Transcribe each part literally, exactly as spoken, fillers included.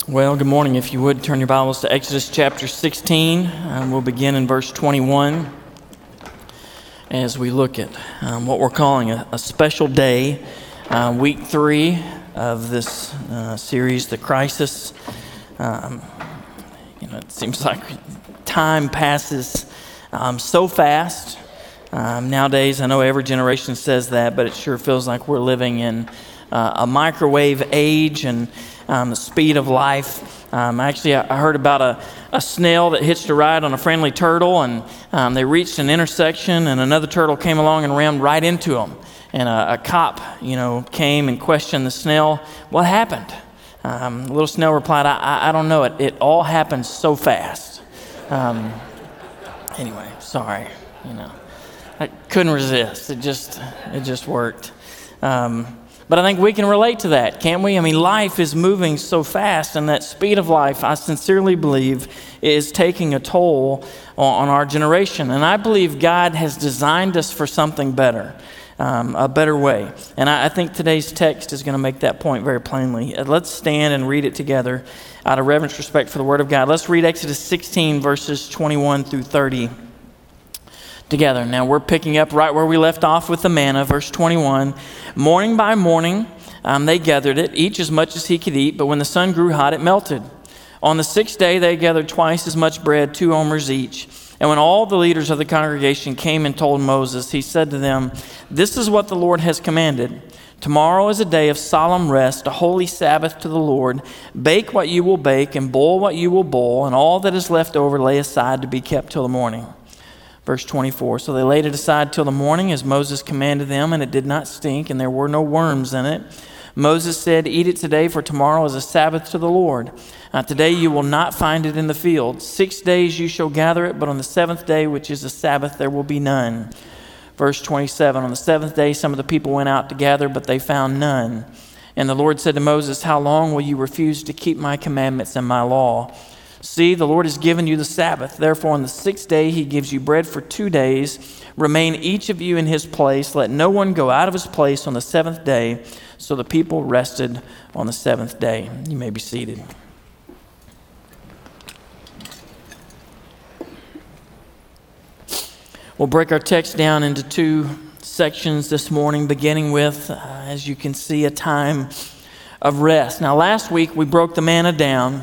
Well, good morning. If you would, turn your Bibles to Exodus chapter sixteen. Um, we'll begin in verse twenty-one as we look at um, what we're calling a, a special day, uh, week three of this uh, series, The Crisis. Um, you know, it seems like time passes um, so fast. Um, nowadays, I know every generation says that, but it sure feels like we're living in uh, a microwave age and Um, the speed of life. Um, actually, I heard about a, a snail that hitched a ride on a friendly turtle, and um, they reached an intersection, and another turtle came along and rammed right into them. And a, a cop, you know, came and questioned the snail, "What happened?" Um, the little snail replied, I, I, I don't know. It, it all happened so fast." Um, anyway, sorry. You know, I couldn't resist. It just, it just worked. Um, But I think we can relate to that, can't we? I mean, life is moving so fast, and that speed of life, I sincerely believe, is taking a toll on our generation. And I believe God has designed us for something better, um, a better way. And I, I think today's text is going to make that point very plainly. Let's stand and read it together out of reverence, respect for the Word of God. Let's read Exodus sixteen, verses twenty-one through thirty. Together. Now we're picking up right where we left off with the manna, verse twenty-one. Morning by morning, um, they gathered it, each as much as he could eat, but when the sun grew hot, it melted. On the sixth day, they gathered twice as much bread, two omers each. And when all the leaders of the congregation came and told Moses, he said to them, "This is what the Lord has commanded. Tomorrow is a day of solemn rest, a holy Sabbath to the Lord. Bake what you will bake and boil what you will boil, and all that is left over lay aside to be kept till the morning." Verse twenty-four, so they laid it aside till the morning as Moses commanded them, and it did not stink, and there were no worms in it. Moses said, "Eat it today, for tomorrow is a Sabbath to the Lord. Uh, today you will not find it in the field. Six days you shall gather it, but on the seventh day, which is a Sabbath, there will be none." Verse twenty-seven, on the seventh day some of the people went out to gather, but they found none. And the Lord said to Moses, "How long will you refuse to keep my commandments and my law? See, the Lord has given you the Sabbath. Therefore, on the sixth day, he gives you bread for two days. Remain each of you in his place. Let no one go out of his place on the seventh day." So the people rested on the seventh day. You may be seated. We'll break our text down into two sections this morning, beginning with, uh, as you can see, a time of rest. Now, last week, we broke the manna down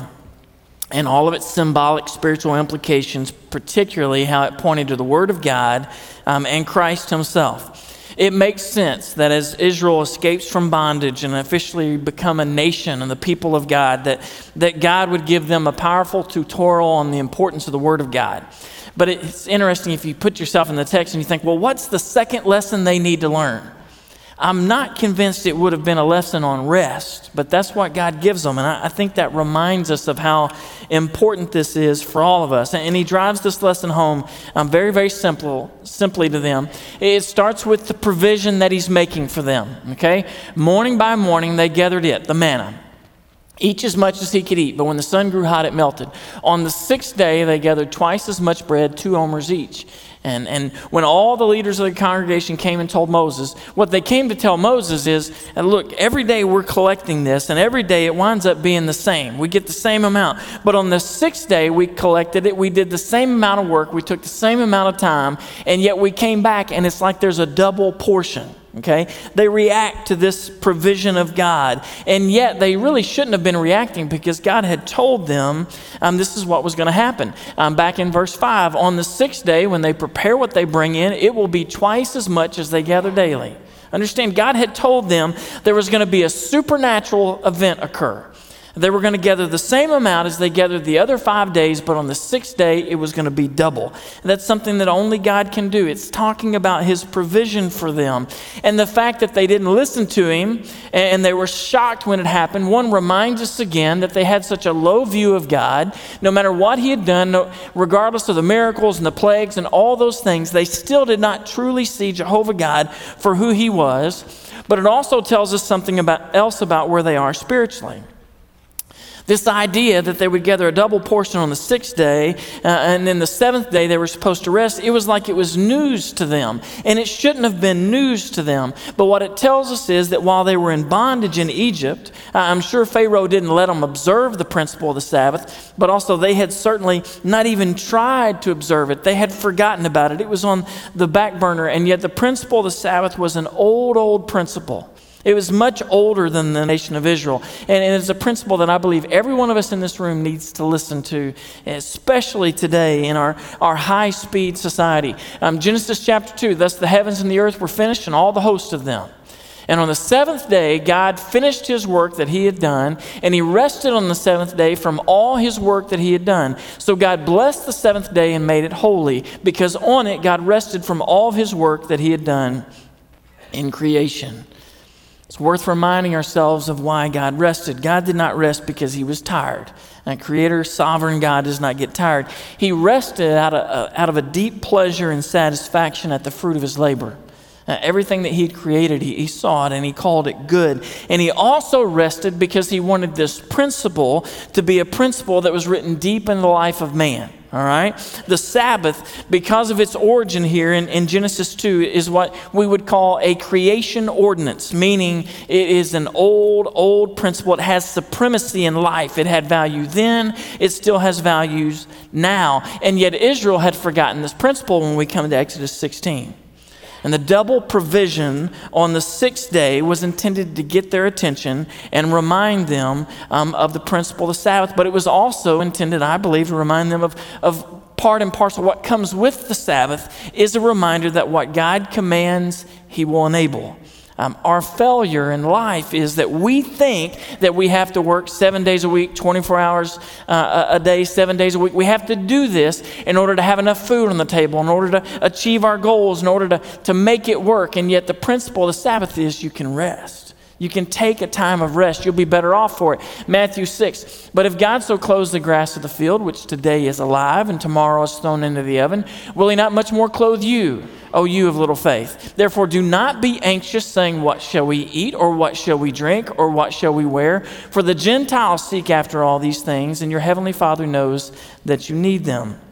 and all of its symbolic spiritual implications, particularly how it pointed to the Word of God um, and Christ himself. It makes sense that as Israel escapes from bondage and officially become a nation and the people of God, that, that God would give them a powerful tutorial on the importance of the Word of God. But it's interesting if you put yourself in the text and you think, well, what's the second lesson they need to learn? I'm not convinced it would have been a lesson on rest, but that's what God gives them. And I, I think that reminds us of how important this is for all of us. And he drives this lesson home um, very, very simple, simply to them. It starts with the provision that he's making for them, okay? Morning by morning, they gathered it, the manna, each as much as he could eat. But when the sun grew hot, it melted. On the sixth day, they gathered twice as much bread, two omers each. And and when all the leaders of the congregation came and told Moses, what they came to tell Moses is, look, every day we're collecting this, and every day it winds up being the same. We get the same amount. But on the sixth day we collected it, we did the same amount of work, we took the same amount of time, and yet we came back and it's like there's a double portion. Okay, they react to this provision of God, and yet they really shouldn't have been reacting because God had told them um, this is what was going to happen. Um, back in verse five, on the sixth day, when they prepare what they bring in, it will be twice as much as they gather daily. Understand, God had told them there was going to be a supernatural event occur. They were going to gather the same amount as they gathered the other five days, but on the sixth day, it was going to be double. And that's something that only God can do. It's talking about his provision for them. And the fact that they didn't listen to him and they were shocked when it happened, one reminds us again that they had such a low view of God. No matter what he had done, no, regardless of the miracles and the plagues and all those things, they still did not truly see Jehovah God for who he was. But it also tells us something about else about where they are spiritually. This idea that they would gather a double portion on the sixth day, uh, and then the seventh day they were supposed to rest, it was like it was news to them. And it shouldn't have been news to them. But what it tells us is that while they were in bondage in Egypt, uh, I'm sure Pharaoh didn't let them observe the principle of the Sabbath, but also they had certainly not even tried to observe it. They had forgotten about it. It was on the back burner, and yet the principle of the Sabbath was an old, old principle. It was much older than the nation of Israel. And it's a principle that I believe every one of us in this room needs to listen to, especially today in our, our high-speed society. Um, Genesis chapter two, thus the heavens and the earth were finished and all the host of them. And on the seventh day, God finished his work that he had done, and he rested on the seventh day from all his work that he had done. So God blessed the seventh day and made it holy, because on it God rested from all of his work that he had done in creation. It's worth reminding ourselves of why God rested. God did not rest because he was tired. And Creator, sovereign God does not get tired. He rested out of, uh, out of a deep pleasure and satisfaction at the fruit of his labor. Uh, everything that he had created, he, he saw it and he called it good. And he also rested because he wanted this principle to be a principle that was written deep in the life of man. All right? The Sabbath, because of its origin here in, in Genesis two, is what we would call a creation ordinance, meaning it is an old, old principle. It has supremacy in life. It had value then. It still has values now. And yet Israel had forgotten this principle when we come to Exodus sixteen. And the double provision on the sixth day was intended to get their attention and remind them um, of the principle of the Sabbath. But it was also intended, I believe, to remind them of, of part and parcel. What comes with the Sabbath is a reminder that what God commands, he will enable. Um, our failure in life is that we think that we have to work seven days a week, twenty-four hours uh, a day, seven days a week. We have to do this in order to have enough food on the table, in order to achieve our goals, in order to, to make it work. And yet the principle of the Sabbath is you can rest. You can take a time of rest. You'll be better off for it. Matthew six, but if God so clothes the grass of the field, which today is alive and tomorrow is thrown into the oven, will he not much more clothe you, O you of little faith? Therefore do not be anxious, saying, what shall we eat, or what shall we drink, or what shall we wear? For the Gentiles seek after all these things, and your heavenly Father knows that you need them.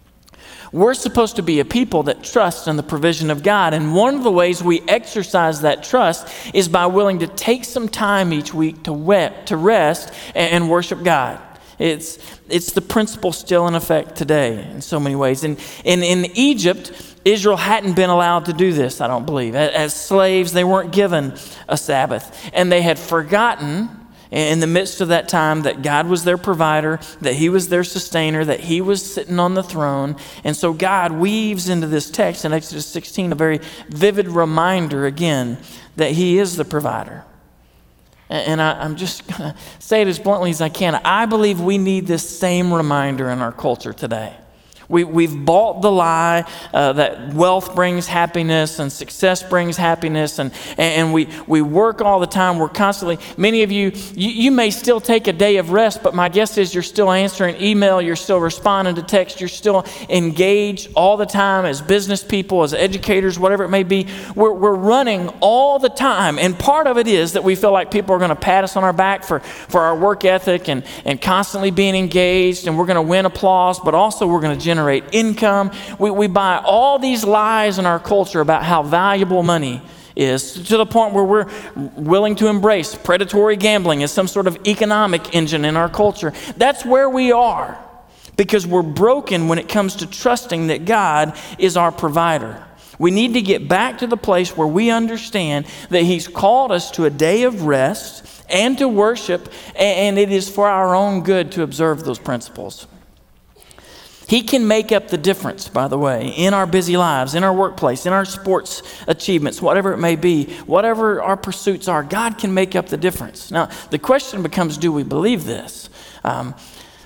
We're supposed to be a people that trust in the provision of God. And one of the ways we exercise that trust is by willing to take some time each week to wet, to rest and worship God. It's, it's the principle still in effect today in so many ways. And, and in Egypt, Israel hadn't been allowed to do this, I don't believe. As slaves, they weren't given a Sabbath. And they had forgotten in the midst of that time that God was their provider, that he was their sustainer, that he was sitting on the throne. And so God weaves into this text in Exodus sixteen a very vivid reminder again that he is the provider. And I, I'm just going to say it as bluntly as I can. I believe we need this same reminder in our culture today. We, we've bought the lie uh, that wealth brings happiness and success brings happiness, and, and we, we work all the time. We're constantly, many of you, you, you may still take a day of rest, but my guess is you're still answering email, you're still responding to text, you're still engaged all the time as business people, as educators, whatever it may be. We're, we're running all the time, and part of it is that we feel like people are going to pat us on our back for, for our work ethic and, and constantly being engaged, and we're going to win applause, but also we're going to generate generate income. We, we buy all these lies in our culture about how valuable money is, to the point where we're willing to embrace predatory gambling as some sort of economic engine in our culture. That's where we are, because we're broken when it comes to trusting that God is our provider. We need to get back to the place where we understand that he's called us to a day of rest and to worship, and it is for our own good to observe those principles. He can make up the difference, by the way, in our busy lives, in our workplace, in our sports achievements, whatever it may be, whatever our pursuits are, God can make up the difference. Now, the question becomes, do we believe this? Um,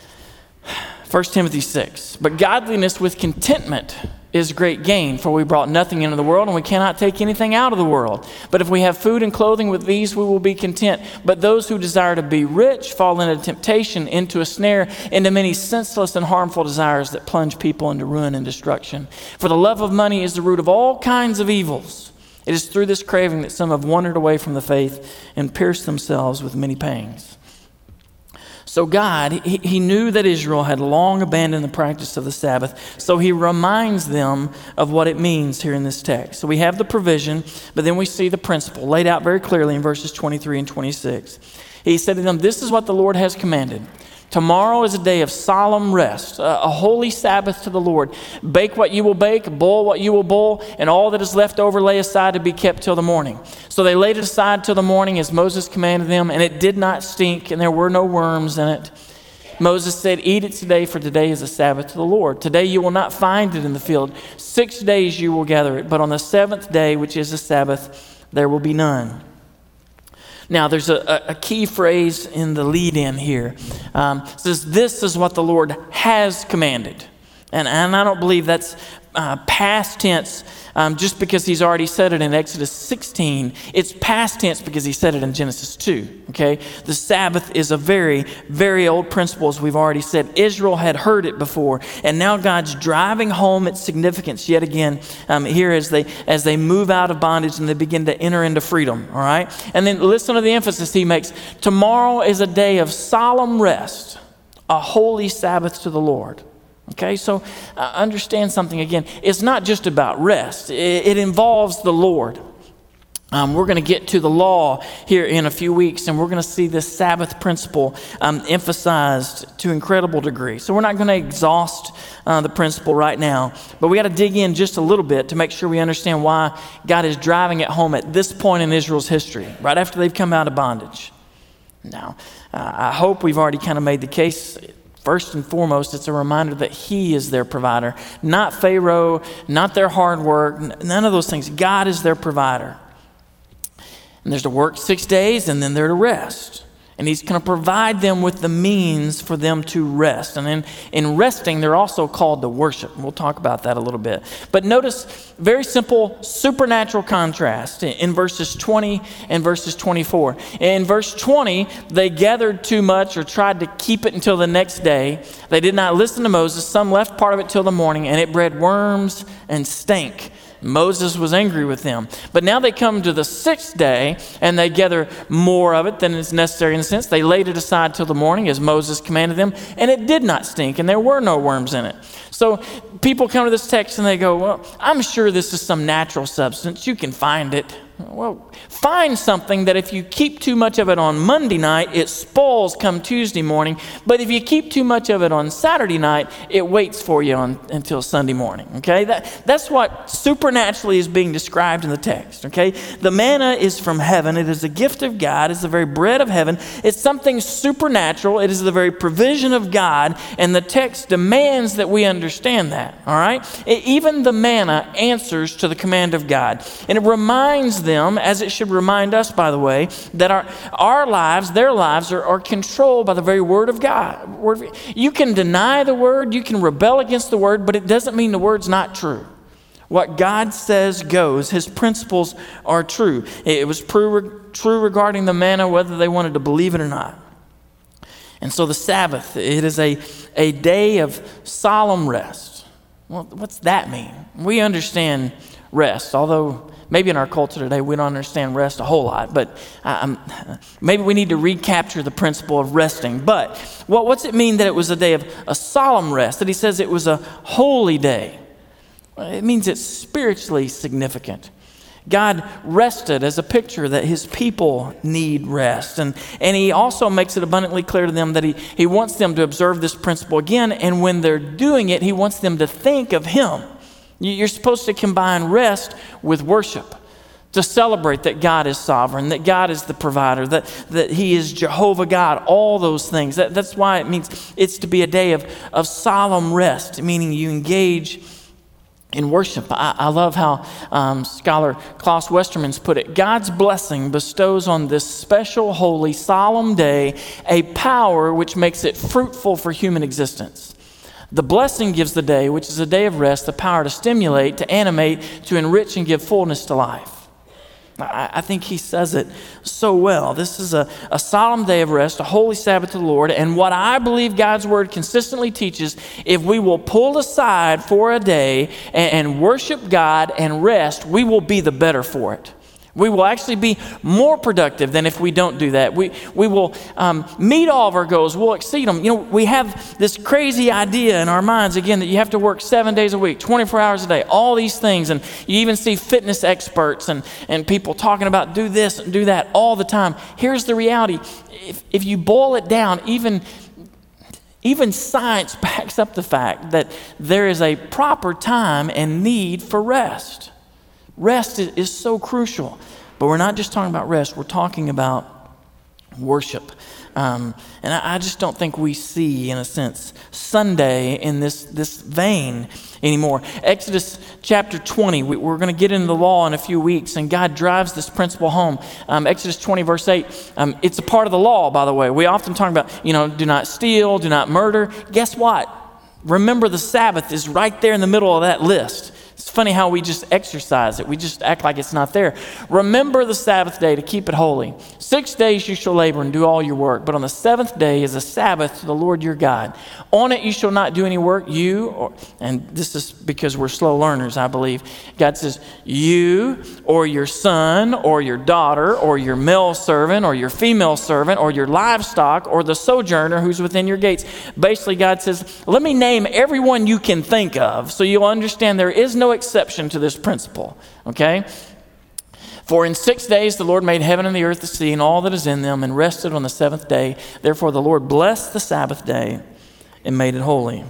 First Timothy six, but godliness with contentment is great gain, for we brought nothing into the world, and we cannot take anything out of the world. But if we have food and clothing, with these we will be content. But those who desire to be rich fall into temptation, into a snare, into many senseless and harmful desires that plunge people into ruin and destruction. For the love of money is the root of all kinds of evils. It is through this craving that some have wandered away from the faith and pierced themselves with many pangs. So God, he, he knew that Israel had long abandoned the practice of the Sabbath, so he reminds them of what it means here in this text. So we have the provision, but then we see the principle laid out very clearly in verses twenty-three and twenty-six. He said to them, "This is what the Lord has commanded. Tomorrow is a day of solemn rest, a, a holy Sabbath to the Lord. Bake what you will bake, boil what you will boil, and all that is left over lay aside to be kept till the morning." So they laid it aside till the morning as Moses commanded them, and it did not stink, and there were no worms in it. Moses said, "Eat it today, for today is a Sabbath to the Lord. Today you will not find it in the field. Six days you will gather it, but on the seventh day, which is a Sabbath, there will be none." Now, there's a, a key phrase in the lead-in here. Um, it says, "This is what the Lord has commanded." And, and I don't believe that's uh, past tense um, just because he's already said it in Exodus sixteen. It's past tense because he said it in Genesis two, okay? The Sabbath is a very, very old principle, as we've already said. Israel had heard it before, and now God's driving home its significance yet again um, here as they, as they move out of bondage and they begin to enter into freedom, all right? And then listen to the emphasis he makes. Tomorrow is a day of solemn rest, a holy Sabbath to the Lord. Okay, so uh, understand something again. It's not just about rest. It, it involves the Lord. Um, we're going to get to the law here in a few weeks, and we're going to see this Sabbath principle um, emphasized to incredible degree. So we're not going to exhaust uh, the principle right now, but we got to dig in just a little bit to make sure we understand why God is driving it home at this point in Israel's history, right after they've come out of bondage. Now, uh, I hope we've already kind of made the case. First and foremost, it's a reminder that he is their provider, not Pharaoh, not their hard work, none of those things. God is their provider. And there's to work six days and then they're to rest. And he's going to provide them with the means for them to rest. And in, in resting, they're also called to worship. And we'll talk about that a little bit. But notice, very simple supernatural contrast in, in verses twenty and verses twenty-four. In verse twenty, they gathered too much or tried to keep it until the next day. They did not listen to Moses. Some left part of it till the morning, and it bred worms and stank. Moses was angry with them. But now they come to the sixth day and they gather more of it than is necessary in a sense. They laid it aside till the morning as Moses commanded them, and it did not stink, and there were no worms in it. So people come to this text and they go, "Well, I'm sure this is some natural substance. You can find it." Well, find something that if you keep too much of it on Monday night, it spoils come Tuesday morning. But if you keep too much of it on Saturday night, it waits for you on, until Sunday morning. Okay, that, that's what supernaturally is being described in the text. Okay, the manna is from heaven. It is a gift of God. It's the very bread of heaven. It's something supernatural. It is the very provision of God. And the text demands that we understand that. All right, it, even the manna answers to the command of God. And it reminds them them, as it should remind us, by the way, that our our lives, their lives, are, are controlled by the very Word of God. Word, you can deny the Word, you can rebel against the Word, but it doesn't mean the Word's not true. What God says goes. His principles are true. It was true, true regarding the manna, whether they wanted to believe it or not. And so the Sabbath, it is a, a day of solemn rest. Well, what's that mean? We understand rest, although maybe in our culture today, we don't understand rest a whole lot, but um, maybe we need to recapture the principle of resting. But what, what's it mean that it was a day of a solemn rest, that he says it was a holy day? It means it's spiritually significant. God rested as a picture that his people need rest. And, and he also makes it abundantly clear to them that he, he wants them to observe this principle again, and when they're doing it, he wants them to think of him. You're supposed to combine rest with worship, to celebrate that God is sovereign, that God is the provider, that, that he is Jehovah God, all those things. That, that's why it means it's to be a day of, of solemn rest, meaning you engage in worship. I, I love how um, scholar Klaus Westermann's put it. God's blessing bestows on this special, holy, solemn day a power which makes it fruitful for human existence. The blessing gives the day, which is a day of rest, the power to stimulate, to animate, to enrich, and give fullness to life. I, I think he says it so well. This is a, a solemn day of rest, a holy Sabbath to the Lord, and what I believe God's word consistently teaches, if we will pull aside for a day and, and worship God and rest, we will be the better for it. We will actually be more productive than if we don't do that. We we will um, meet all of our goals. We'll exceed them. You know, we have this crazy idea in our minds, again, that you have to work seven days a week, twenty-four hours a day, all these things. And you even see fitness experts and, and people talking about do this and do that all the time. Here's the reality. If, if you boil it down, even, even science backs up the fact that there is a proper time and need for rest. Rest is, is so crucial, but we're not just talking about rest, we're talking about worship. Um, and I, I just don't think we see, in a sense, Sunday in this, this vein anymore. Exodus chapter twenty, we, we're going to get into the law in a few weeks, and God drives this principle home. Um, Exodus twenty, verse eight, um, it's a part of the law, by the way. We often talk about, you know, do not steal, do not murder. Guess what? Remember, the Sabbath is right there in the middle of that list. It's funny how we just exercise it. We just act like it's not there. Remember the Sabbath day to keep it holy. Six days you shall labor and do all your work, but on the seventh day is a Sabbath to the Lord your God. On it you shall not do any work, you, or, and this is because we're slow learners, I believe. God says, you or your son or your daughter or your male servant or your female servant or your livestock or the sojourner who's within your gates. Basically, God says, let me name everyone you can think of so you'll understand there is no exception to this principle, okay? For in six days the Lord made heaven and the earth, the sea, and all that is in them, and rested on the seventh day. Therefore the Lord blessed the Sabbath day and made it holy.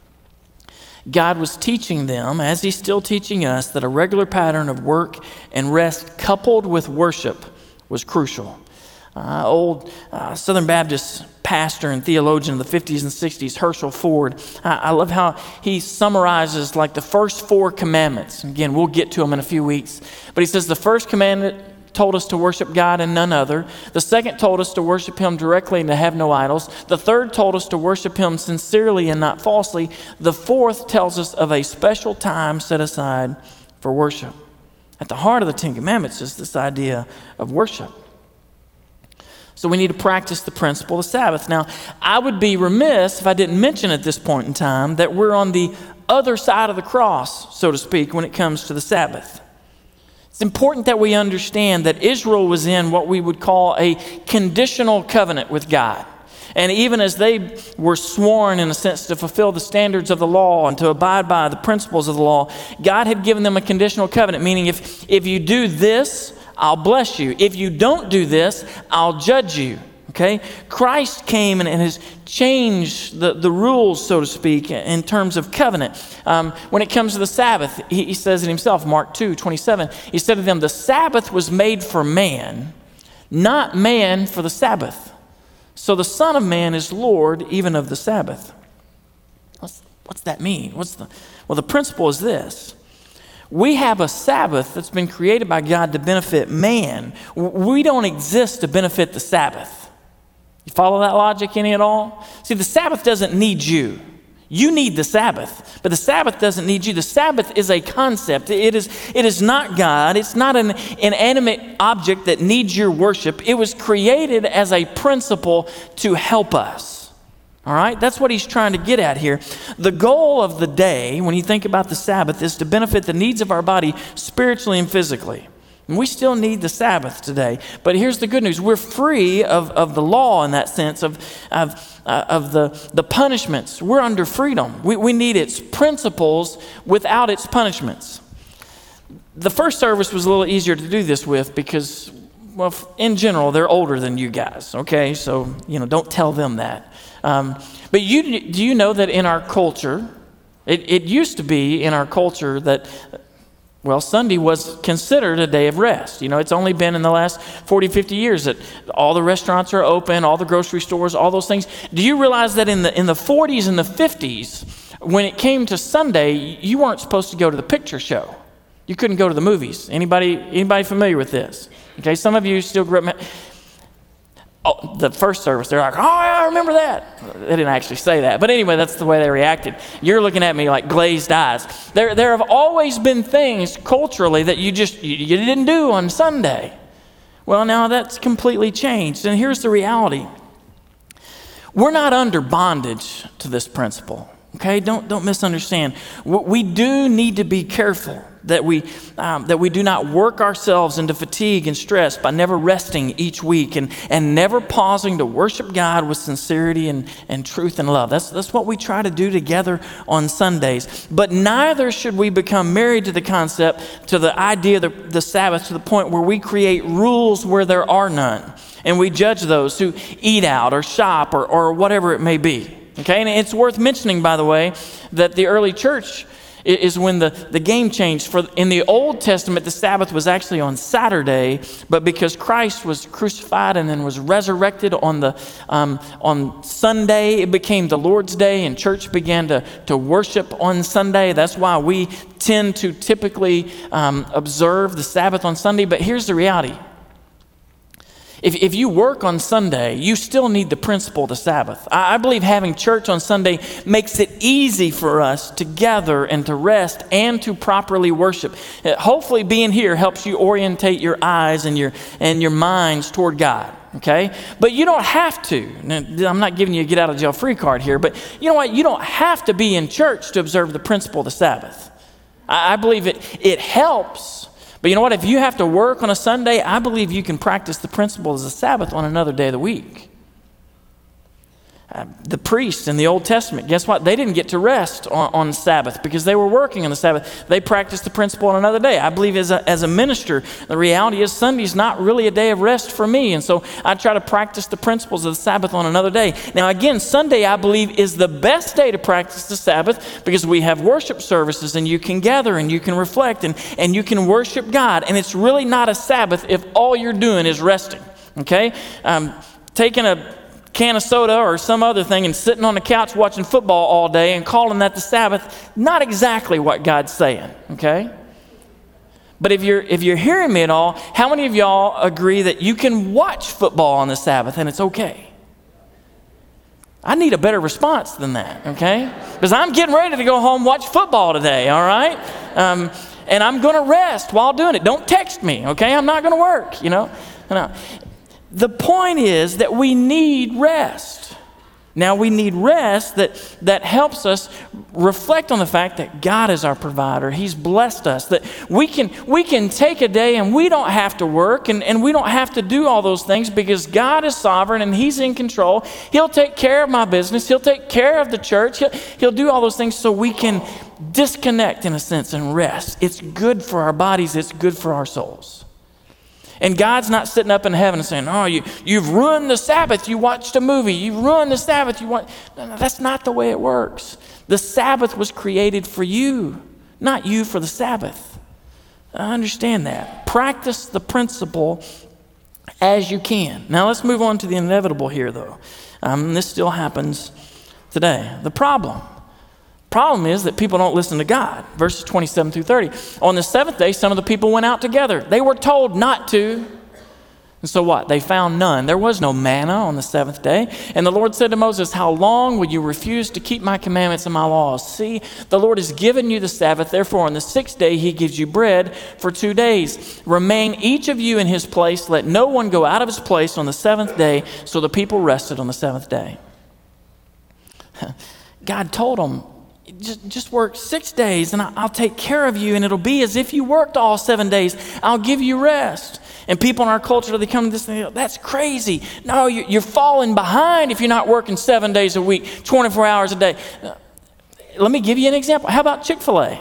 God was teaching them, as he's still teaching us, that a regular pattern of work and rest coupled with worship was crucial. Uh, old uh, Southern Baptist pastor and theologian of the fifties and sixties, Herschel Ford, I, I love how he summarizes like the first four commandments. Again, we'll get to them in a few weeks. But he says the first commandment told us to worship God and none other. The second told us to worship him directly and to have no idols. The third told us to worship him sincerely and not falsely. The fourth tells us of a special time set aside for worship. At the heart of the Ten Commandments is this idea of worship. So we need to practice the principle of Sabbath. Now, I would be remiss if I didn't mention at this point in time that we're on the other side of the cross, so to speak, when it comes to the Sabbath. It's important that we understand that Israel was in what we would call a conditional covenant with God. And even as they were sworn, in a sense, to fulfill the standards of the law and to abide by the principles of the law, God had given them a conditional covenant, meaning if, if you do this, I'll bless you. If you don't do this, I'll judge you. Okay? Christ came and, and has changed the, the rules, so to speak, in terms of covenant. Um, when it comes to the Sabbath, he, he says it himself, Mark two twenty-seven. He said to them, the Sabbath was made for man, not man for the Sabbath. So the Son of Man is Lord even of the Sabbath. What's, what's that mean? What's the, well, the principle is this. We have a Sabbath that's been created by God to benefit man. We don't exist to benefit the Sabbath. You follow that logic any at all? See, the Sabbath doesn't need you. You need the Sabbath, but the Sabbath doesn't need you. The Sabbath is a concept. It is, it is not God. It's not an inanimate object that needs your worship. It was created as a principle to help us. All right, that's what he's trying to get at here. The goal of the day, when you think about the Sabbath, is to benefit the needs of our body spiritually and physically. And we still need the Sabbath today. But here's the good news. We're free of, of the law in that sense, of, of, uh, of the, the punishments. We're under freedom. We, we need its principles without its punishments. The first service was a little easier to do this with because, well, in general, they're older than you guys, okay? So, you know, don't tell them that. Um, but you, do you know that in our culture, it, it used to be in our culture that, well, Sunday was considered a day of rest. You know, it's only been in the last forty, fifty years that all the restaurants are open, all the grocery stores, all those things. Do you realize that in the in the forties and the fifties, when it came to Sunday, you weren't supposed to go to the picture show. You couldn't go to the movies. Anybody, anybody familiar with this? Okay, some of you still grew up. Oh, the first service, they're like, oh, I remember that. They didn't actually say that. But anyway, that's the way they reacted. You're looking at me like glazed eyes. There, there have always been things culturally that you just, you, you didn't do on Sunday. Well, now that's completely changed. And here's the reality. We're not under bondage to this principle. Okay, don't, don't misunderstand. We do need to be careful that we um, that we do not work ourselves into fatigue and stress by never resting each week and, and never pausing to worship God with sincerity and, and truth and love. That's, that's what we try to do together on Sundays. But neither should we become married to the concept, to the idea of the, the Sabbath, to the point where we create rules where there are none. And we judge those who eat out or shop or, or whatever it may be. Okay, and it's worth mentioning, by the way, that the early church is when the, the game changed. For in the Old Testament, the Sabbath was actually on Saturday, but because Christ was crucified and then was resurrected on the um, on Sunday, it became the Lord's Day, and church began to, to worship on Sunday. That's why we tend to typically um, observe the Sabbath on Sunday. But here's the reality. If, if you work on Sunday, you still need the principle of the Sabbath. I, I believe having church on Sunday makes it easy for us to gather and to rest and to properly worship. Uh, hopefully being here helps you orientate your eyes and your, and your minds toward God. Okay? But you don't have to. Now, I'm not giving you a get out of jail free card here, but you know what? You don't have to be in church to observe the principle of the Sabbath. I, I believe it, it helps. But you know what? If you have to work on a Sunday, I believe you can practice the principles of the Sabbath on another day of the week. Uh, the priests in the Old Testament, guess what? They didn't get to rest on, on Sabbath because they were working on the Sabbath. They practiced the principle on another day. I believe as a, as a minister, the reality is Sunday's not really a day of rest for me. And so I try to practice the principles of the Sabbath on another day. Now again, Sunday I believe is the best day to practice the Sabbath because we have worship services and you can gather and you can reflect and, and you can worship God. And it's really not a Sabbath if all you're doing is resting, okay? Um, taking a can of soda or some other thing and sitting on the couch watching football all day and calling that the Sabbath, not exactly what God's saying, okay? But if you're if you're hearing me at all, how many of y'all agree that you can watch football on the Sabbath and it's okay? I need a better response than that, okay? Because I'm getting ready to go home and watch football today, all right? Um, and I'm going to rest while doing it. Don't text me, okay? I'm not going to work, you know? No. The point is that we need rest. Now we need rest that, that helps us reflect on the fact that God is our provider. He's blessed us. That we can we can take a day and we don't have to work and, and we don't have to do all those things because God is sovereign and He's in control. He'll take care of my business. He'll take care of the church. He'll, he'll do all those things so we can disconnect in a sense and rest. It's good for our bodies. It's good for our souls. And God's not sitting up in heaven and saying, oh, you, you've ruined the Sabbath. You watched a movie. You've ruined the Sabbath. You want... No, no, that's not the way it works. The Sabbath was created for you, not you for the Sabbath. I understand that. Practice the principle as you can. Now let's move on to the inevitable here, though. Um, this still happens today. The problem. Problem is that people don't listen to God. Verses twenty-seven through thirty. On the seventh day, some of the people went out together. They were told not to. And so what? They found none. There was no manna on the seventh day. And the Lord said to Moses, how long will you refuse to keep my commandments and my laws? See, the Lord has given you the Sabbath. Therefore, on the sixth day, He gives you bread for two days. Remain each of you in his place. Let no one go out of his place on the seventh day. So the people rested on the seventh day. God told them, Just, just work six days and I'll take care of you and it'll be as if you worked all seven days. I'll give you rest. And people in our culture, they come to this and they go, that's crazy. No, you're falling behind if you're not working seven days a week, twenty-four hours a day. Let me give you an example. How about Chick-fil-A?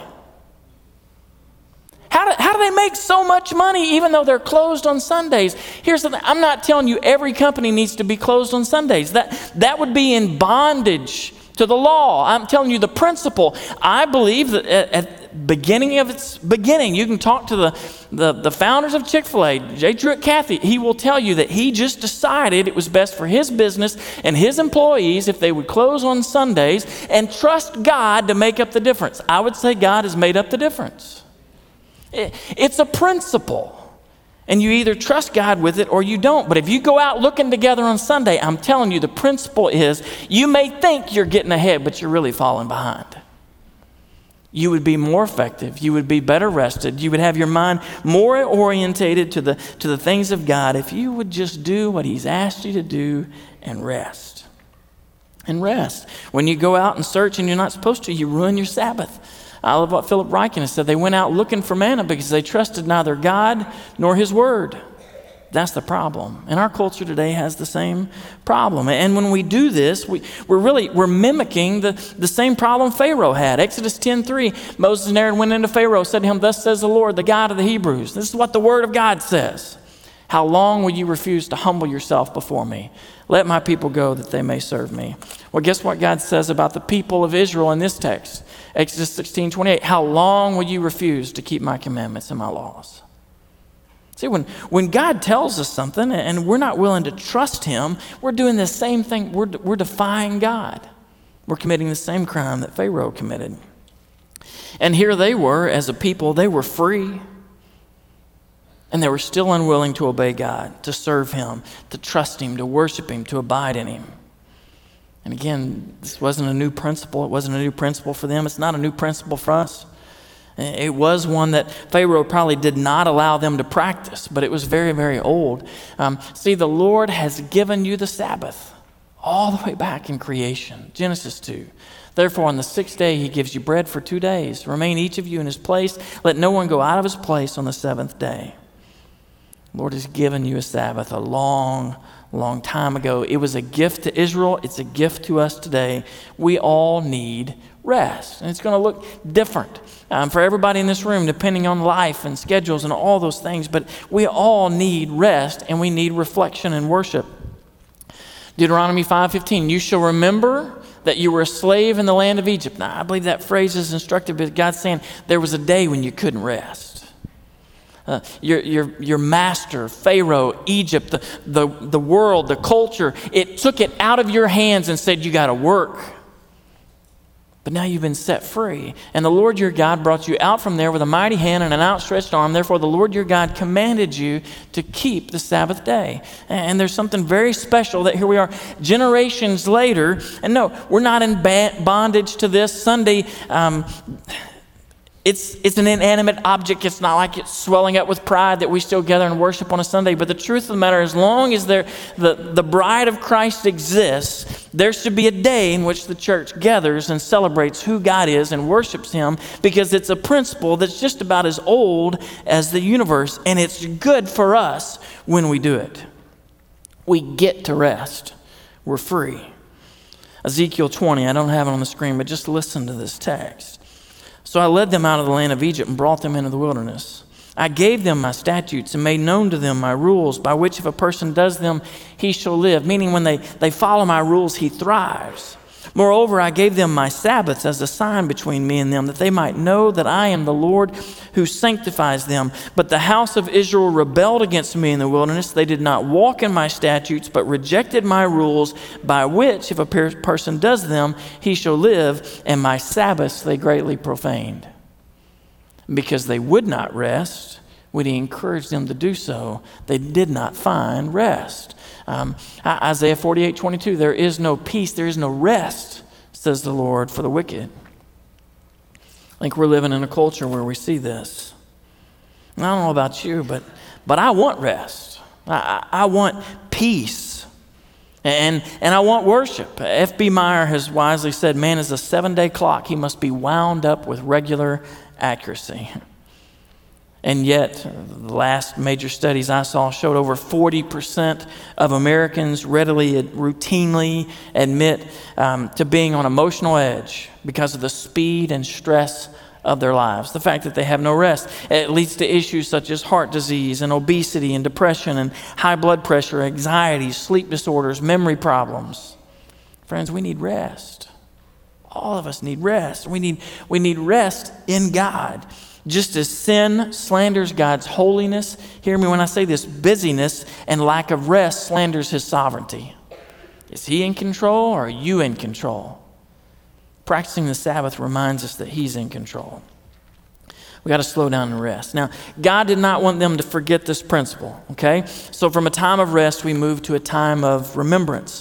How do, how do they make so much money even though they're closed on Sundays? Here's the thing. I'm not telling you every company needs to be closed on Sundays. That, that would be in bondage to the law. I'm telling you the principle. I believe that at, at beginning of its beginning, you can talk to the, the, the founders of Chick-fil-A, J. Truett Cathy. He will tell you that he just decided it was best for his business and his employees if they would close on Sundays and trust God to make up the difference. I would say God has made up the difference. It, it's a principle. And you either trust God with it or you don't. But if you go out looking together on Sunday, I'm telling you the principle is you may think you're getting ahead, but you're really falling behind. You would be more effective. You would be better rested. You would have your mind more orientated to the, to the things of God if you would just do what He's asked you to do and rest. and rest. When you go out and search and you're not supposed to, you ruin your Sabbath. I love what Philip Ryken has said. They went out looking for manna because they trusted neither God nor his word. That's the problem. And our culture today has the same problem. And when we do this, we, we're really, we're mimicking the, the same problem Pharaoh had. Exodus ten three, Moses and Aaron went into Pharaoh, said to him, "Thus says the Lord, the God of the Hebrews." This is what the word of God says. "How long will you refuse to humble yourself before me? Let my people go that they may serve me." Well, guess what God says about the people of Israel in this text? Exodus sixteen twenty-eight, "How long will you refuse to keep my commandments and my laws?" See, when, when God tells us something and we're not willing to trust him, we're doing the same thing. We're, we're defying God. We're committing the same crime that Pharaoh committed. And here they were, as a people, they were free. And they were still unwilling to obey God, to serve him, to trust him, to worship him, to abide in him. And again, this wasn't a new principle. It wasn't a new principle for them. It's not a new principle for us. It was one that Pharaoh probably did not allow them to practice, but it was very, very old. Um, see, the Lord has given you the Sabbath all the way back in creation, Genesis two. "Therefore, on the sixth day, he gives you bread for two days. Remain each of you in his place. Let no one go out of his place on the seventh day." The Lord has given you a Sabbath a long, long time ago. It was a gift to Israel. It's a gift to us today. We all need rest. And it's going to look different um, for everybody in this room, depending on life and schedules and all those things. But we all need rest, and we need reflection and worship. Deuteronomy five fifteen, "You shall remember that you were a slave in the land of Egypt." Now, I believe that phrase is instructive, but God's saying there was a day when you couldn't rest. Uh, your, your, your master, Pharaoh, Egypt, the, the, the world, the culture, it took it out of your hands and said, "You got to work." But now you've been set free. And the Lord your God brought you out from there with a mighty hand and an outstretched arm. Therefore, the Lord your God commanded you to keep the Sabbath day. And there's something very special that here we are generations later. And no, we're not in bondage to this. Sunday, um, It's, it's an inanimate object. It's not like it's swelling up with pride that we still gather and worship on a Sunday. But the truth of the matter, as long as there, the, the bride of Christ exists, there should be a day in which the church gathers and celebrates who God is and worships him, because it's a principle that's just about as old as the universe, and it's good for us when we do it. We get to rest. We're free. Ezekiel twenty, I don't have it on the screen, but just listen to this text. "So I led them out of the land of Egypt and brought them into the wilderness. I gave them my statutes and made known to them my rules, by which if a person does them, he shall live." Meaning when they, they follow my rules, he thrives. "Moreover, I gave them my Sabbaths as a sign between me and them, that they might know that I am the Lord who sanctifies them. But the house of Israel rebelled against me in the wilderness. They did not walk in my statutes, but rejected my rules, by which if a per- person does them, he shall live. And my Sabbaths they greatly profaned." Because they would not rest, when he encouraged them to do so, they did not find rest. Um, Isaiah forty-eight twenty-two, "There is no peace, there is no rest, says the Lord, for the wicked." I think we're living in a culture where we see this. And I don't know about you, but but I want rest. I, I want peace. And, and I want worship. F B Meyer has wisely said, "Man is a seven-day clock. He must be wound up with regular accuracy." And yet, the last major studies I saw showed over forty percent of Americans readily, routinely admit um, to being on emotional edge because of the speed and stress of their lives. The fact that they have no rest. It leads to issues such as heart disease and obesity and depression and high blood pressure, anxiety, sleep disorders, memory problems. Friends, we need rest. All of us need rest. We need, we need rest in God. Just as sin slanders God's holiness, hear me when I say this, busyness and lack of rest slanders his sovereignty. Is he in control or are you in control? Practicing the Sabbath reminds us that he's in control. We got to slow down and rest. Now, God did not want them to forget this principle, okay? So from a time of rest, we move to a time of remembrance.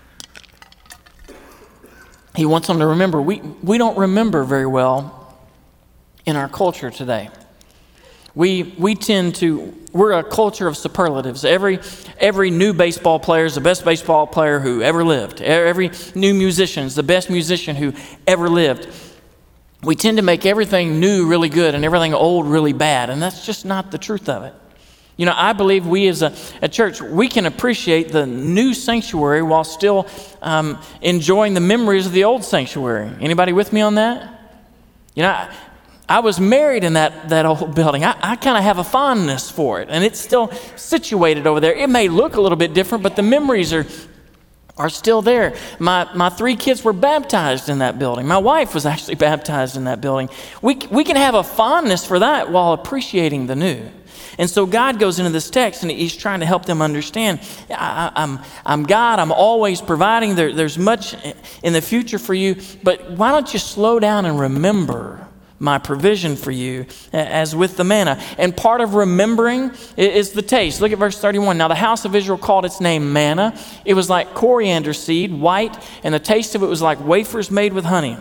He wants them to remember. We, we don't remember very well in our culture today. We we tend to, we're a culture of superlatives. Every every new baseball player is the best baseball player who ever lived. Every new musician is the best musician who ever lived. We tend to make everything new really good and everything old really bad, and that's just not the truth of it. You know, I believe we as a, a church, we can appreciate the new sanctuary while still um, enjoying the memories of the old sanctuary. Anybody with me on that? You know, I, I was married in that, that old building. I, I kind of have a fondness for it, and it's still situated over there. It may look a little bit different, but the memories are are still there. My my three kids were baptized in that building. My wife was actually baptized in that building. We we can have a fondness for that while appreciating the new. And so God goes into this text and he's trying to help them understand, I, I'm I'm God, I'm always providing, there, there's much in the future for you, but why don't you slow down and remember my provision for you, as with the manna. And part of remembering is the taste. Look at verse thirty-one. Now the house of Israel called its name manna. It was like coriander seed, white, and the taste of it was like wafers made with honey.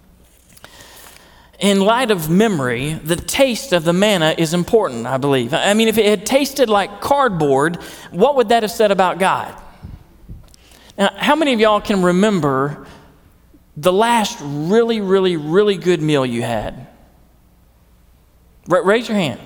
In light of memory, the taste of the manna is important, I believe. I mean, if it had tasted like cardboard, what would that have said about God? Now, how many of y'all can remember the last really, really, really good meal you had? Raise your hand.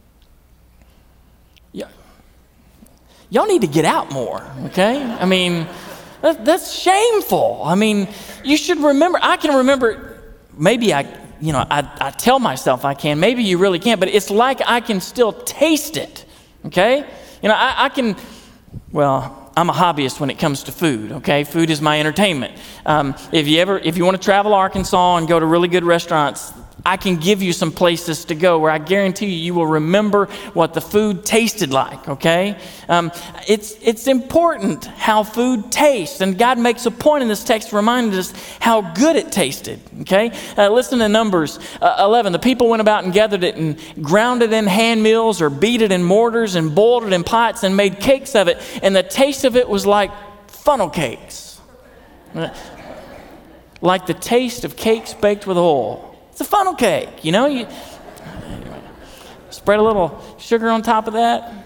Yeah. Y'all need to get out more, okay? I mean, that, that's shameful. I mean, you should remember. I can remember, maybe I, you know, I, I tell myself I can. Maybe you really can't, but it's like I can still taste it, okay? You know, I, I can, well, I'm a hobbyist when it comes to food, okay? Food is my entertainment. Um, if you ever, if you want to travel Arkansas and go to really good restaurants, I can give you some places to go where I guarantee you, you will remember what the food tasted like, okay? Um, it's it's important how food tastes, and God makes a point in this text reminding us how good it tasted, okay? Uh, listen to Numbers uh, eleven. The people went about and gathered it and ground it in hand mills or beat it in mortars and boiled it in pots and made cakes of it, and the taste of it was like funnel cakes, like the taste of cakes baked with oil. It's a funnel cake, you know. You anyway, spread a little sugar on top of that.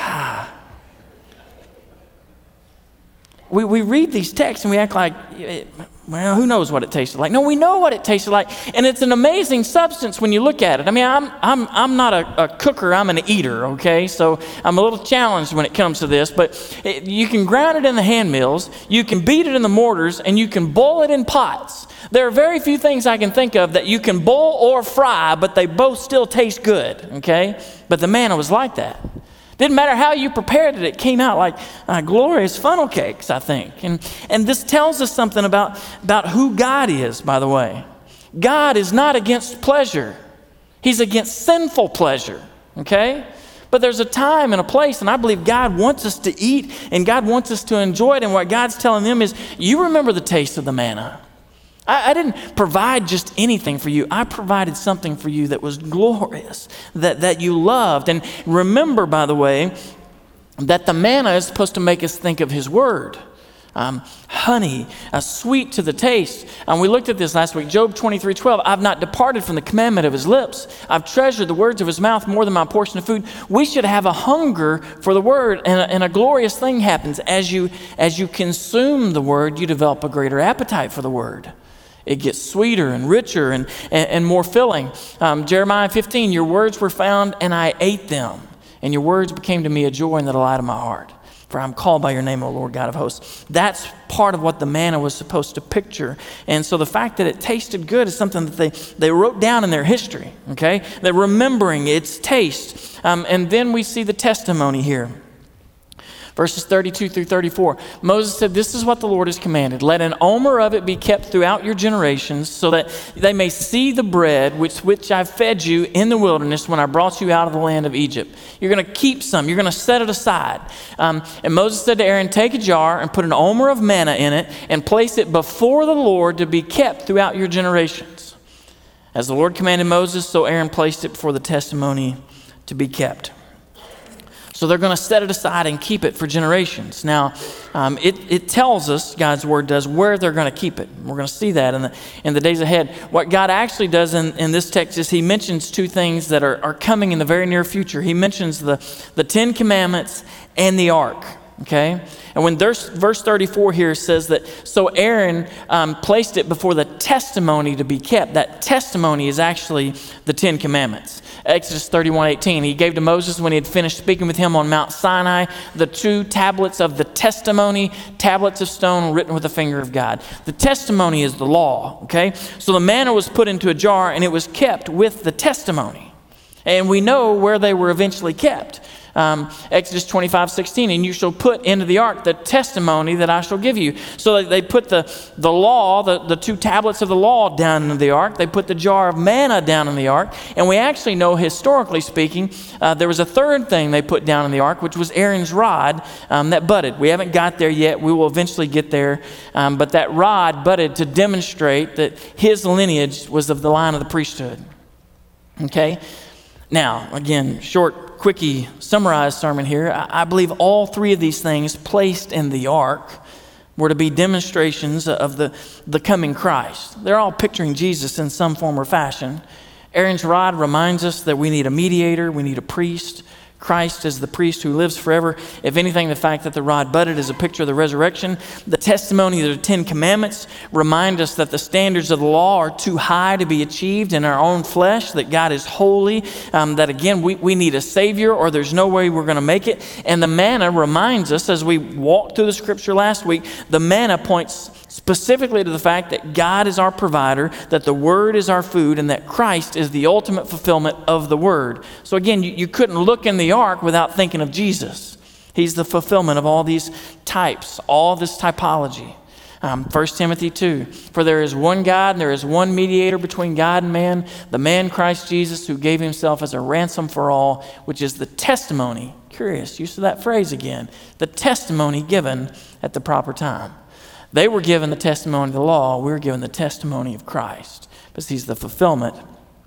we we read these texts and we act like, well, who knows what it tasted like? No, we know what it tasted like, and it's an amazing substance when you look at it. I mean, I'm I'm I'm not a, a cooker. I'm an eater. Okay, so I'm a little challenged when it comes to this. But it, you can ground it in the hand mills, you can beat it in the mortars, and you can boil it in pots. There are very few things I can think of that you can boil or fry, but they both still taste good, okay? But the manna was like that. Didn't matter how you prepared it, it came out like uh, glorious funnel cakes, I think. And and this tells us something about, about who God is, by the way. God is not against pleasure. He's against sinful pleasure, okay? But there's a time and a place, and I believe God wants us to eat, and God wants us to enjoy it, and what God's telling them is, you remember the taste of the manna. I, I didn't provide just anything for you. I provided something for you that was glorious, that, that you loved. And remember, by the way, that the manna is supposed to make us think of his word. Um, honey, uh, sweet to the taste. Um, we looked at this last week. Job twenty-three twelve. I've not departed from the commandment of his lips. I've treasured the words of his mouth more than my portion of food. We should have a hunger for the word, and a, and a glorious thing happens. As you, as you consume the word, you develop a greater appetite for the word. It gets sweeter and richer and, and, and more filling. Um, Jeremiah fifteen, your words were found and I ate them, and your words became to me a joy and the delight of my heart. For I'm called by your name, O Lord God of hosts. That's part of what the manna was supposed to picture. And so the fact that it tasted good is something that they, they wrote down in their history, okay? They're remembering its taste. Um, and then we see the testimony here. Verses thirty-two through thirty-four. Moses said, this is what the Lord has commanded. Let an omer of it be kept throughout your generations, so that they may see the bread which, which I fed you in the wilderness when I brought you out of the land of Egypt. You're going to keep some. You're going to set it aside. Um, and Moses said to Aaron, take a jar and put an omer of manna in it and place it before the Lord to be kept throughout your generations. As the Lord commanded Moses, so Aaron placed it before the testimony to be kept. So they're going to set it aside and keep it for generations. Now, um, it, it tells us, God's word does, where they're going to keep it. We're going to see that in the, in the days ahead. What God actually does in, in this text is he mentions two things that are, are coming in the very near future. He mentions the, the Ten Commandments and the ark. Okay? And when there's, verse thirty-four here says that, so Aaron um, placed it before the testimony to be kept. That testimony is actually the Ten Commandments. Exodus thirty-one eighteen, he gave to Moses when he had finished speaking with him on Mount Sinai, the two tablets of the testimony, tablets of stone written with the finger of God. The testimony is the law, okay? So the manna was put into a jar and it was kept with the testimony. And we know where they were eventually kept. Um, Exodus twenty-five sixteen, and you shall put into the ark the testimony that I shall give you. So they put the, the law, the, the two tablets of the law down into the ark. They put the jar of manna down in the ark. And we actually know, historically speaking, uh, there was a third thing they put down in the ark, which was Aaron's rod um, that budded. We haven't got there yet. We will eventually get there. Um, but that rod budded to demonstrate that his lineage was of the line of the priesthood. Okay? Now, again, short, quickie, summarized sermon here. I, I believe all three of these things placed in the ark were to be demonstrations of the, the coming Christ. They're all picturing Jesus in some form or fashion. Aaron's rod reminds us that we need a mediator, we need a priest. Christ is the priest who lives forever. If anything, the fact that the rod budded is a picture of the resurrection. The testimony of the Ten Commandments remind us that the standards of the law are too high to be achieved in our own flesh, that God is holy, um, that again, we, we need a Savior or there's no way we're going to make it. And the manna reminds us, as we walked through the scripture last week, the manna points specifically to the fact that God is our provider, that the Word is our food, and that Christ is the ultimate fulfillment of the Word. So again, you, you couldn't look in the ark without thinking of Jesus. He's the fulfillment of all these types, all this typology. Um, First Timothy two, for there is one God and there is one mediator between God and man, the man Christ Jesus, who gave himself as a ransom for all, which is the testimony, curious use of that phrase again, the testimony given at the proper time. They were given the testimony of the law. We were given the testimony of Christ, because he's the fulfillment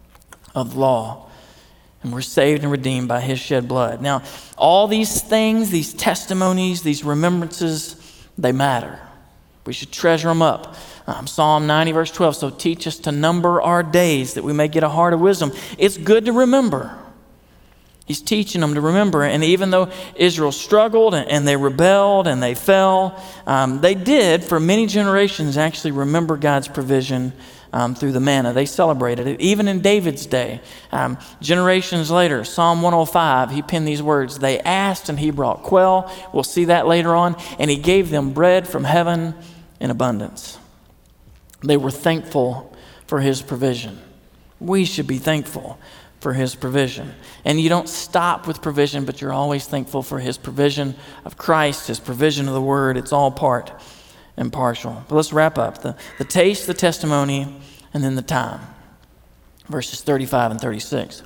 of the law. And we're saved and redeemed by his shed blood. Now, all these things, these testimonies, these remembrances, they matter. We should treasure them up. Um, Psalm ninety, verse twelve, so teach us to number our days that we may get a heart of wisdom. It's good to remember. He's teaching them to remember. And even though Israel struggled and, and they rebelled and they fell, um, they did, for many generations, actually remember God's provision um, through the manna. They celebrated it. Even in David's day, um, generations later, Psalm one oh five, he penned these words, they asked and he brought quail. We'll see that later on. And he gave them bread from heaven in abundance. They were thankful for his provision. We should be thankful for his provision. And you don't stop with provision, but you're always thankful for his provision of Christ, his provision of the word. It's all part and partial. But let's wrap up. The, the taste, the testimony, and then the time. Verses thirty-five and thirty-six.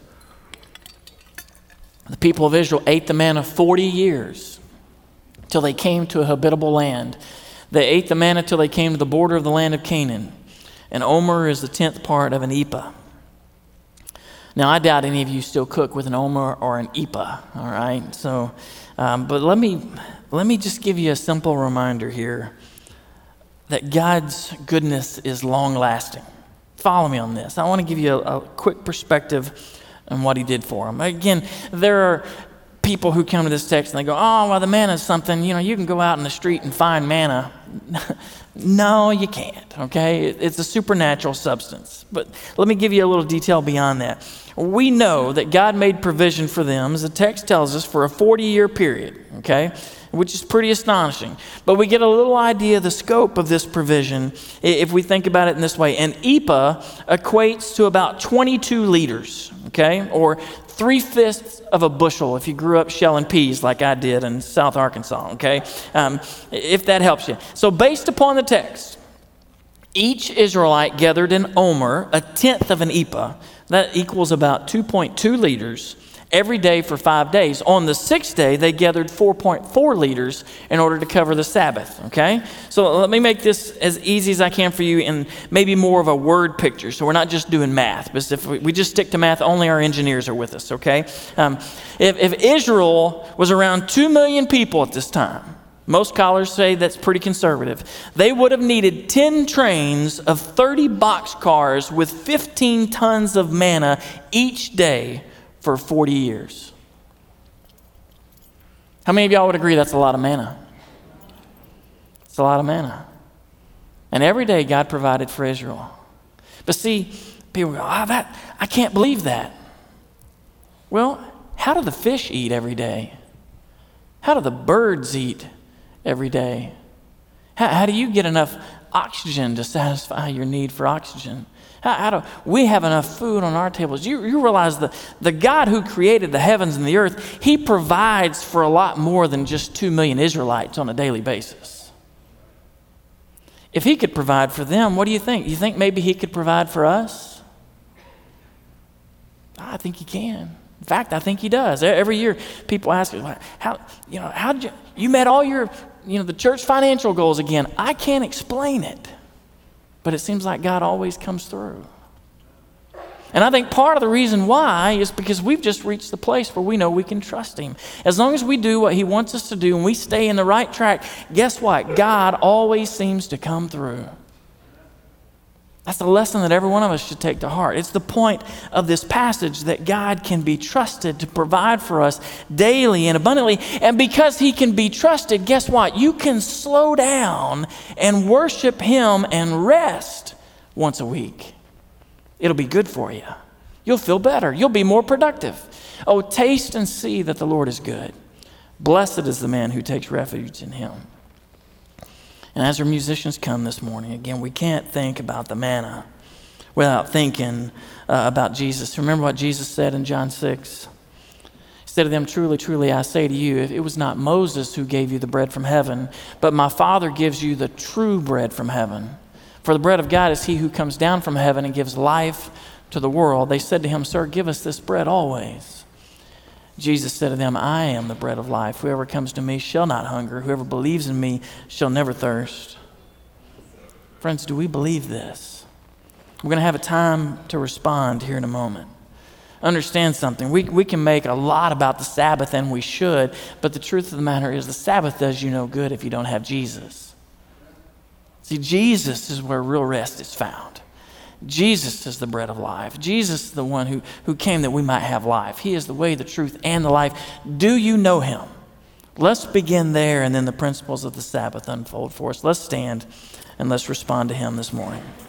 The people of Israel ate the manna forty years till they came to a habitable land. They ate the manna till they came to the border of the land of Canaan. And omer is the tenth part of an ephah. Now, I doubt any of you still cook with an omer or an ephah, all right? So, um, but let me let me just give you a simple reminder here that God's goodness is long-lasting. Follow me on this. I want to give you a, a quick perspective on what he did for them. Again, there are people who come to this text and they go, oh, well, the manna is something, you know, you can go out in the street and find manna. No, you can't, okay? It's a supernatural substance. But let me give you a little detail beyond that. We know that God made provision for them, as the text tells us, for a forty-year period, okay? Which is pretty astonishing. But we get a little idea of the scope of this provision if we think about it in this way. An ephah equates to about twenty-two liters, okay? Or three-fifths of a bushel if you grew up shelling peas like I did in South Arkansas, okay? Um, if that helps you. So based upon the text, each Israelite gathered an omer, a tenth of an ephah. That equals about two point two liters. every day for five days. On the sixth day, they gathered four point four liters in order to cover the Sabbath, okay? So let me make this as easy as I can for you in maybe more of a word picture, so we're not just doing math, because if we just stick to math, only our engineers are with us, okay? Um, if, if Israel was around two million people at this time, most scholars say that's pretty conservative, they would have needed ten trains of thirty boxcars with fifteen tons of manna each day for forty years. How many of y'all would agree that's a lot of manna? It's a lot of manna. And every day God provided for Israel. But see, people go, oh, that, I can't believe that. Well, how do the fish eat every day? How do the birds eat every day? How, how do you get enough oxygen to satisfy your need for oxygen? How, how do we have enough food on our tables? You, you realize the, the God who created the heavens and the earth, he provides for a lot more than just two million Israelites on a daily basis. If he could provide for them, what do you think? You think maybe he could provide for us? I think he can. In fact, I think he does. Every year, people ask me, "How you know? How did you you met all your you know the church financial goals again?" I can't explain it, but it seems like God always comes through. And I think part of the reason why is because we've just reached the place where we know we can trust him. As long as we do what he wants us to do and we stay in the right track, guess what? God always seems to come through. That's the lesson that every one of us should take to heart. It's the point of this passage that God can be trusted to provide for us daily and abundantly. And because he can be trusted, guess what? You can slow down and worship him and rest once a week. It'll be good for you. You'll feel better. You'll be more productive. Oh, taste and see that the Lord is good. Blessed is the man who takes refuge in him. And as our musicians come this morning, again, we can't think about the manna without thinking uh, about Jesus. Remember what Jesus said in John six? He said to them, "Truly, truly, I say to you, if it was not Moses who gave you the bread from heaven, but my Father gives you the true bread from heaven. For the bread of God is he who comes down from heaven and gives life to the world." They said to him, "Sir, give us this bread always." Jesus said to them, "I am the bread of life. Whoever comes to me shall not hunger. Whoever believes in me shall never thirst." Friends, do we believe this? We're going to have a time to respond here in a moment. Understand something. We, we can make a lot about the Sabbath, and we should, but the truth of the matter is the Sabbath does you no good if you don't have Jesus. See, Jesus is where real rest is found. Jesus is the bread of life. Jesus is the one who, who came that we might have life. He is the way, the truth, and the life. Do you know him? Let's begin there, and then the principles of the Sabbath unfold for us. Let's stand and let's respond to him this morning.